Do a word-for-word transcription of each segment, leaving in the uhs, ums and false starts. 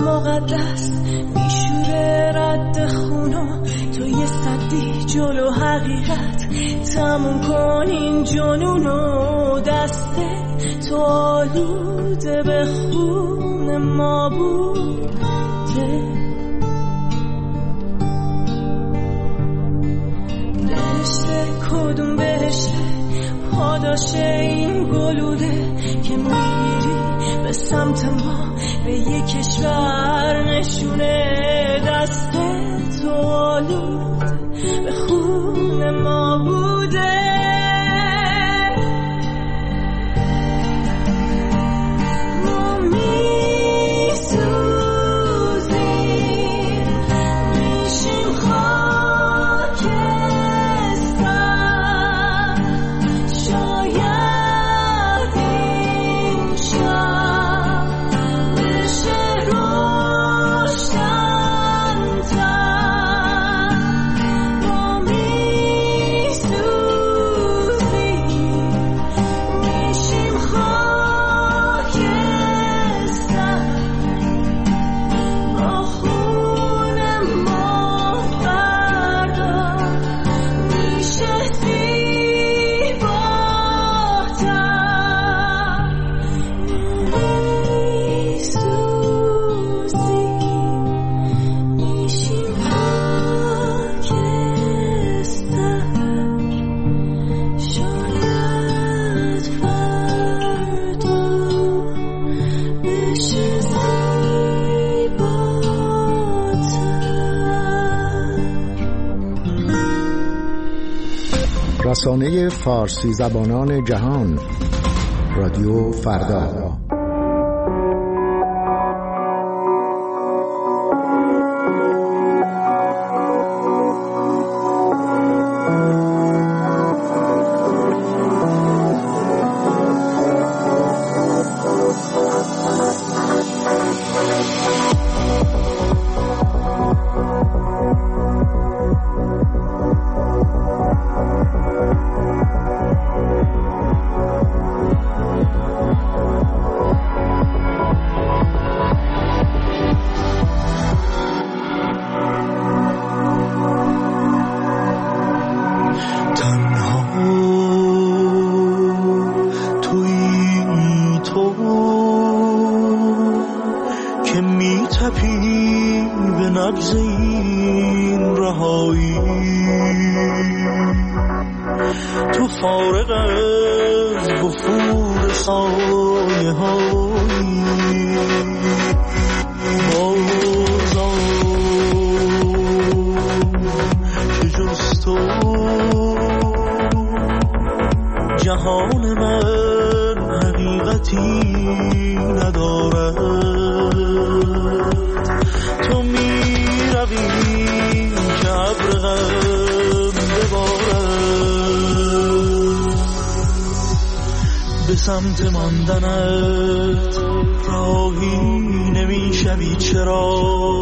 مقدس میشوره رد خونو، تو یه صدی جلو حقیقت تموم کن این جنونو. دسته تو آلوده به خون ما بوده، بهشته کدوم بهشته پاداشه این گلوله که میری به سمت ما به یک کشور نشونه. دست تو آلوده به خون ما بوده، ما میسوزیم میشیم خاکستر. شاید این شب بشه روشن‌تر، ما میسوزیم میشیم خاکستر. با خون ما فردا میشه زیباتر. میسوزیم میشیم خاکستر. شاید فردا بشه زیباتر. رسانه فارسی زبانان جهان، رادیو فردا. جهان من حقیقتی ندارد، تو می روی که ابر غم ببارد. به سمت ماندنت راهی نمی شوی چرا؟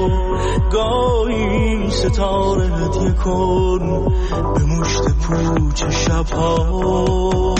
گاهی ستاره هدیه کن به مشت پوچ شبها.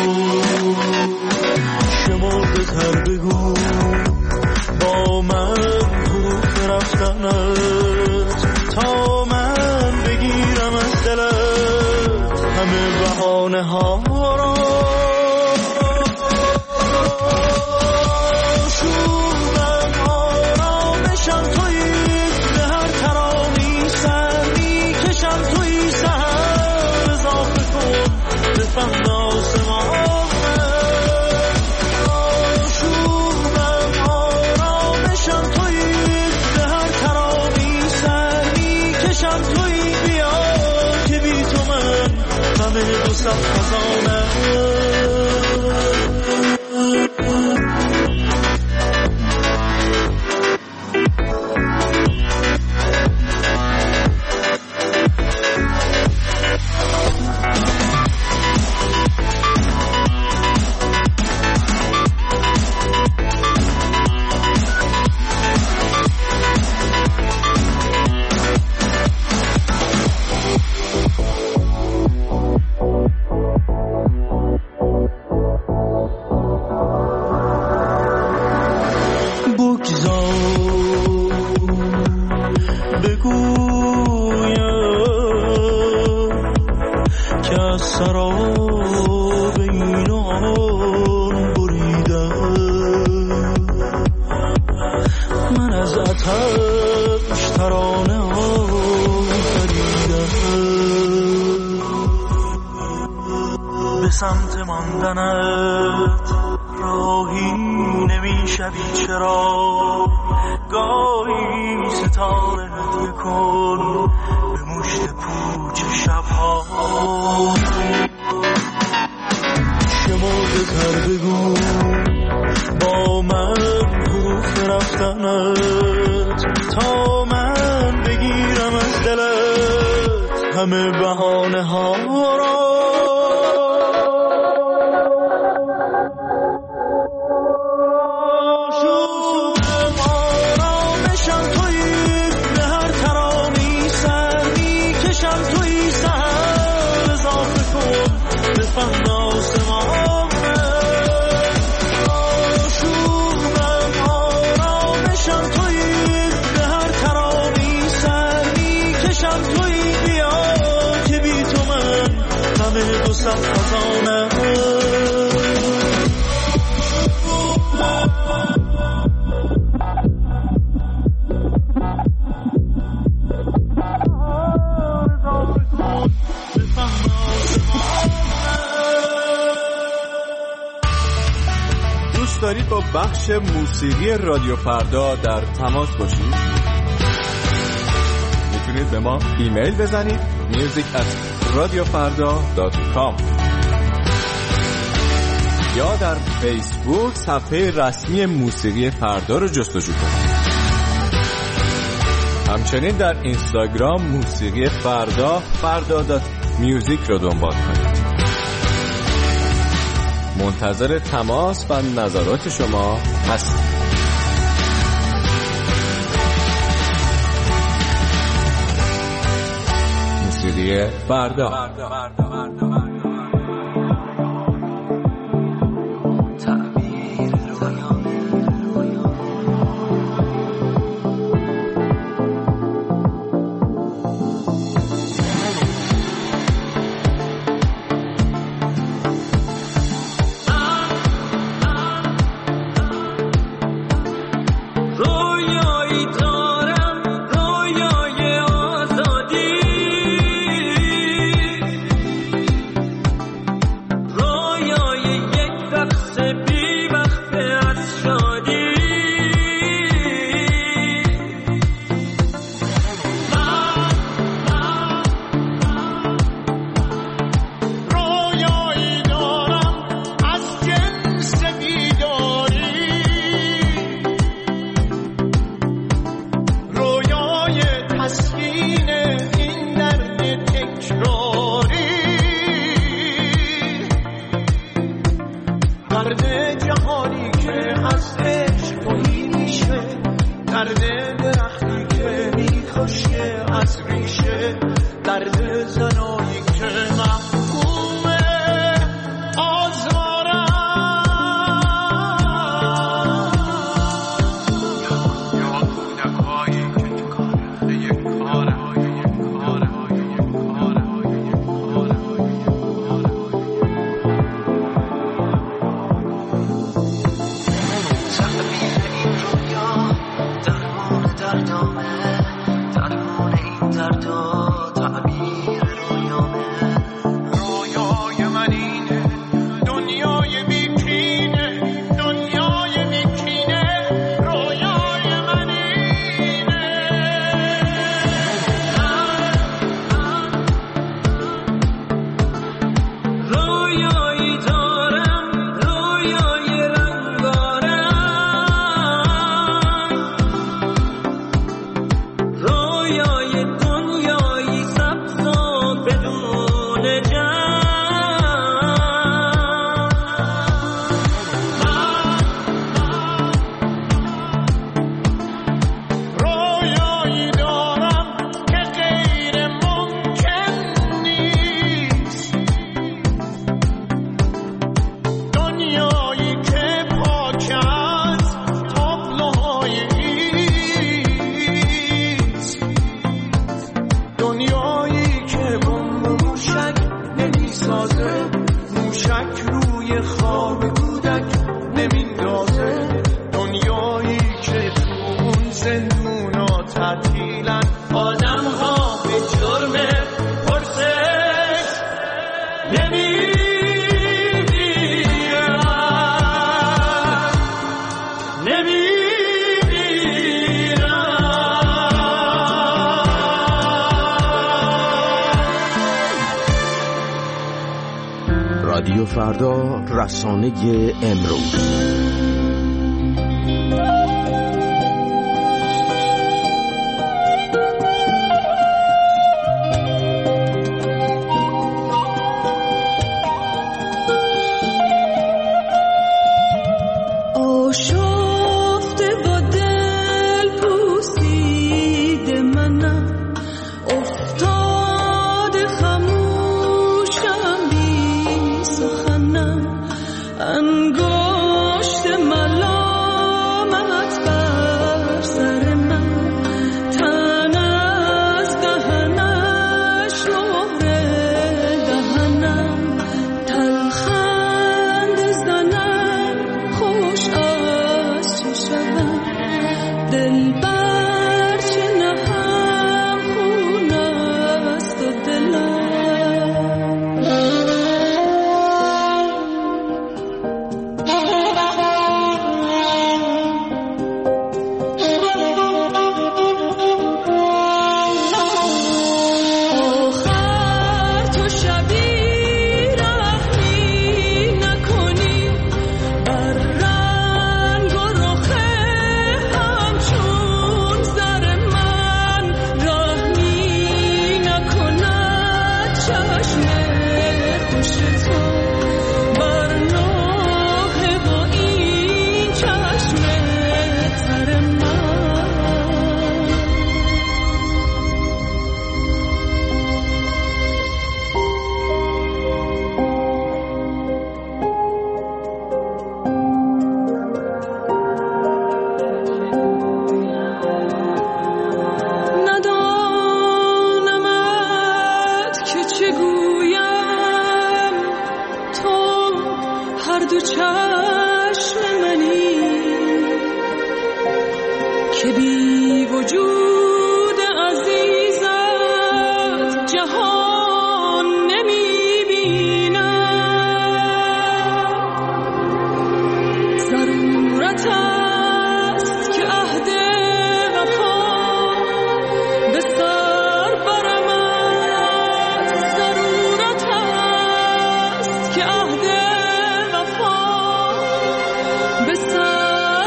شمرده تر بگو با من حروف رفتنت، تا من بگیرم از دلت همه بهانه ها را. بگویم که از سراب این آن بریدم. من از آتش ترانه آفریدم. به سمت ماندنت راهی نمیشوی چرا؟ گاهی ستاره هدیه کن به مشت پوچ شبها. شمرده تر بگو با من حروف رفتنت تا من بگیرم از دلت همه بهانه ها را. دوست دارید با بخش موسیقی رادیو فردا در تماس باشید؟ میتونید به ما ایمیل بزنید music at radiofarda dot com یا در فیسبوک صفحه رسمی موسیقی فردا رو جستجو کنید. همچنین در اینستاگرام موسیقی فردا فردا دات میوزیک رو دنبال کنید. منتظر تماس و نظرات شما هستیم. موسیقی فردا. تعطیلن آدم ها به جرم پرسش نمیبینن نمیبینن. رادیو فردا، رسانه امروز.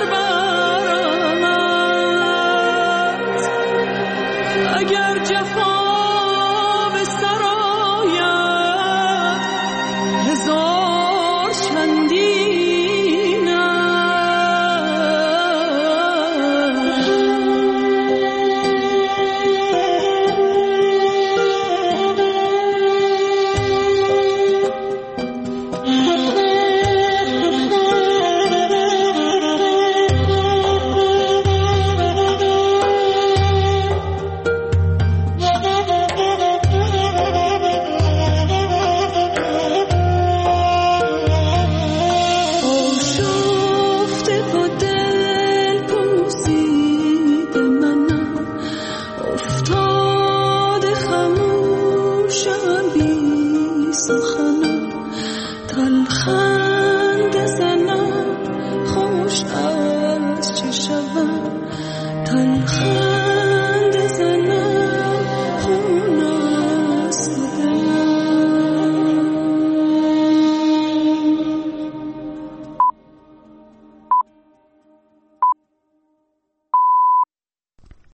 اگر جفا